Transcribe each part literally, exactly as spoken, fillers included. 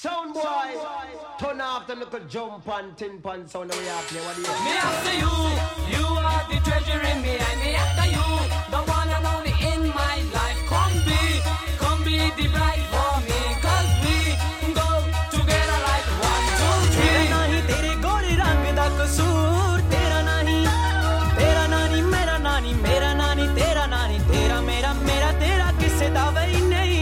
Sound boy, turn off the little jump and tin pan sound that we have play. What do you? Me after you, you are the treasure in me, and me after you, the one and only in my life. Come be, come be the bride for me, cause we go together like one, two, three. Tera nahi tere gore rang da kasoor, tera nahi, tera nani, mera nani, mera nani, tera nani, tera mera, mera tera kisse da wai nahi.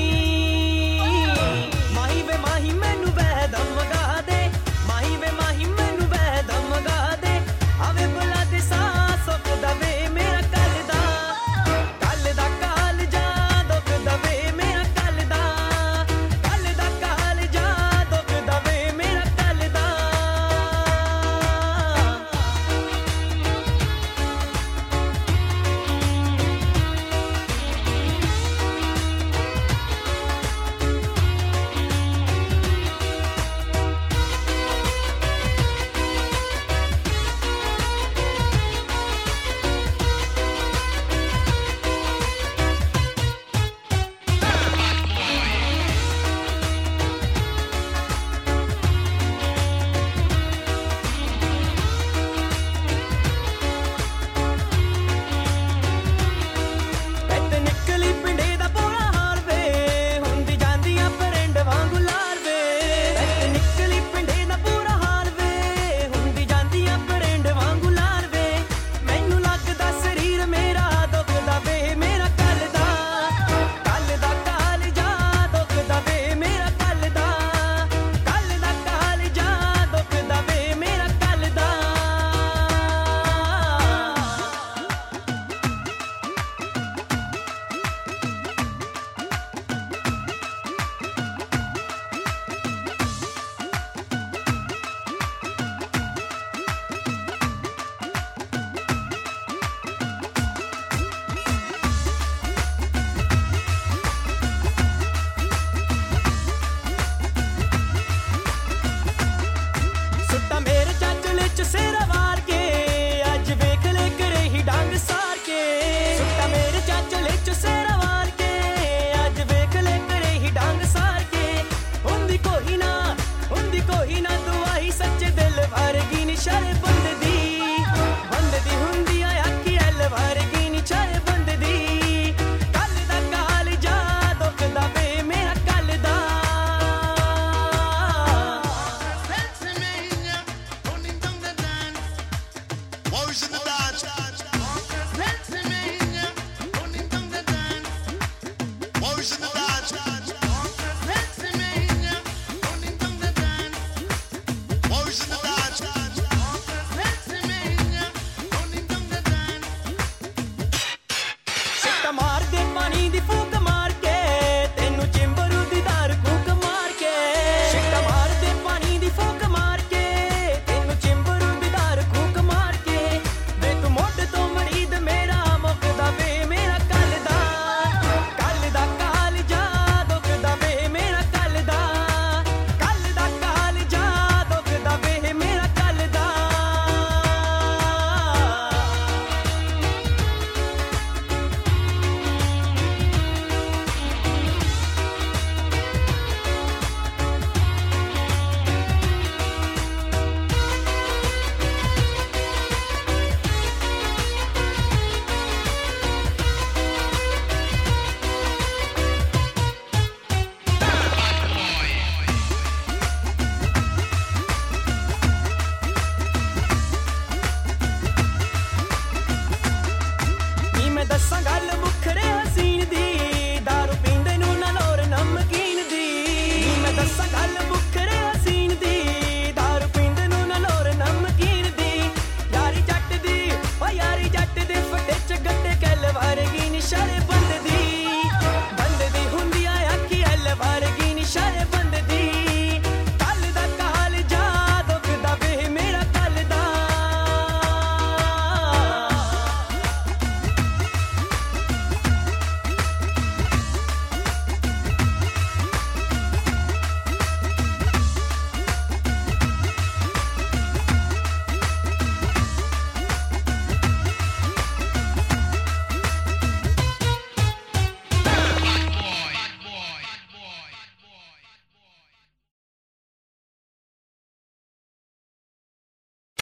Mahi ve mahi mainu vedam ga de, mahi ve mahi mainu vedam ga de, ave bula de saas of da ve mera kal da, kal da kal ja dok da ve mera kal da, kal da kal ja dok da ve mera kal da. ਪੈਤ ਨਿਕਲੀ ਪਿੰਡੇ ਦਾ ਪੂਰਾ ਹਾਲ ਵੇ ਹੁੰਦੀ ਜਾਂਦੀਆਂ ਪਰਿੰਡ ਵਾਂਗੂ ਲਾਲ ਵੇ ਪੈਤ ਨਿਕਲੀ ਪਿੰਡੇ ਦਾ ਪੂਰਾ ਹਾਲ ਵੇ ਹੁੰਦੀ ਜਾਂਦੀਆਂ ਪਰਿੰਡ ਵਾਂਗੂ ਲਾਲ ਵੇ ਮੈਨੂੰ ਲੱਗਦਾ ਸਰੀਰ ਮੇਰਾ ਦੁਖਦਾ ਵੇ ਮੇਰਾ ਕੱਲ ਦਾ ਕੱਲ ਦਾ ਕਾਲ ਜਾ ਦੁਖਦਾ ਵੇ ਮੇਰਾ ਕੱਲ ਦਾ ਕੱਲ ਦਾ ਕਾਲ ਜਾ ਦੁਖਦਾ ਵੇ ਮੇਰਾ ਕੱਲ ਦਾ ਸੁੱਟਾ ਮੇਰੇ ਚਾਚਲੇ ਚ ਸਿਰ ਵਾਰ ਕੇ ਅੱਜ ਵੇਖ ਲੈ ਕਰੇ ਹੀ ਡੰਗ ਸਾਰ ਕੇ ਸੁੱਟਾ ਮੇਰੇ ਚਾਚਲੇ ਚ ਸਿਰ ਵਾਰ ਕੇ ਅੱਜ ਵੇਖ ਲੈ ਕਰੇ ਹੀ ਡੰਗ ਸਾਰ ਕੇ ਹੁੰਦੀ ਕੋਈ ਨਾ ਹੁੰਦੀ ਕੋਈ ਨਾ ਦੁਆਈ ਸੱਚੇ ਦਿਲ ਵਰਗੀ ਨੀ ਸ਼ਰ ਬੰਦ ਦੀ ਬੰਦ ਦੀ ਹੁੰਦੀ ਆ ਅੱਖੀ ਐਲ ਵਰਗੀ ਨੀ ਸ਼ਰ ਬੰਦ ਦੀ ਕੱਲ ਦਾ ਕਾਲ ਜਾ ਦੁਖਦਾ ਵੇ ਮੇਰਾ ਕੱਲ ਦਾ Boys in the dance. Boys in the dance. Boys in the dance. ਸਿੱਟਾ ਮਾਰ ਦੇ ਪਾਣੀ ਦੀ ਫੂਕ ਮਾਰ ਕੇ ਤੈਨੂੰ ਚਿੰਬਰੂ ਦੀ ਧਾਰ ਕੂਕ ਮਾਰ ਕੇ ਸਿੱਟਾ ਮਾਰ ਦੇ ਪਾਣੀ ਦੀ ਫੂਕ ਮਾਰ ਕੇ ਤੈਨੂੰ ਚਿੰਬਰੂ ਦੀ ਧਾਰ ਕੂਕ ਮਾਰ ਕੇ ਵੇ ਤੂੰ ਮੋਢ ਤੋਂ ਮਰੀਦ ਮੇਰਾ ਮੁੱਕਦਾ ਵੇ ਮੇਰਾ ਕੱਲ ਦਾ ਕੱਲ ਦਾ ਕਾਲ ਜਾ ਦੁਖਦਾ ਵੇ ਮੇਰਾ ਕੱਲ ਦਾ ਕੱਲ ਦਾ ਕਾਲ ਜਾ ਦੁਖਦਾ ਵੇ ਮੇਰਾ ਕੱਲ ਦਾ ਨੀ ਮੈਂ ਦੱਸਾਂ ਗੱਲ ਮੁਖਰੇ ਹਸੀਨ ਦੀ ਦਾਰੂ ਪੀਂਦੇ ਨੂੰ ਨਾ ਲੋਰ ਨਮਕੀਨ ਦੀ ਨੀ ਮੈਂ ਦੱਸਾਂ